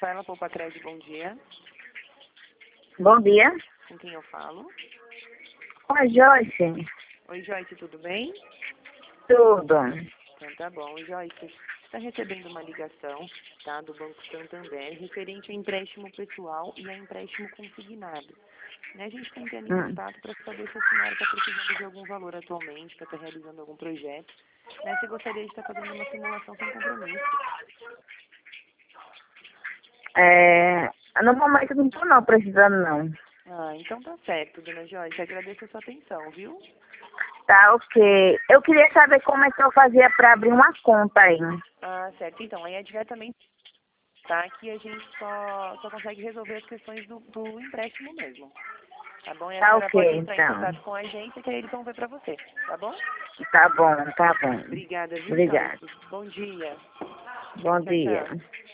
Rafaela Poupacred, bom dia. Bom dia. Com quem eu falo? Oi, Joyce. Oi, Joyce, tudo bem? Tudo. Então tá bom. Joyce, você está recebendo uma ligação, tá, do Banco Santander referente a empréstimo pessoal e a empréstimo consignado. Né, a gente está entrando em contato para saber se a senhora está precisando de algum valor atualmente, para estar realizando algum projeto. Né, você gostaria de estar fazendo uma simulação sem compromisso. No momento não estou não precisando não. Ah, então tá certo, dona Joyce. Agradeço a sua atenção, viu? Tá, ok. Eu queria saber como é que eu fazia para abrir uma conta aí. Ah, certo. Então, aí é diretamente, tá? Que a gente só consegue resolver as questões do empréstimo mesmo. Tá bom? E a Tá senhora ok, pode entrar em então. contato com a agência que aí eles vão ver pra você. Tá bom? Tá bom, tá bom. Obrigada, viu, Obrigada. Joyce? Bom dia. Bom Tchau, dia. tchau.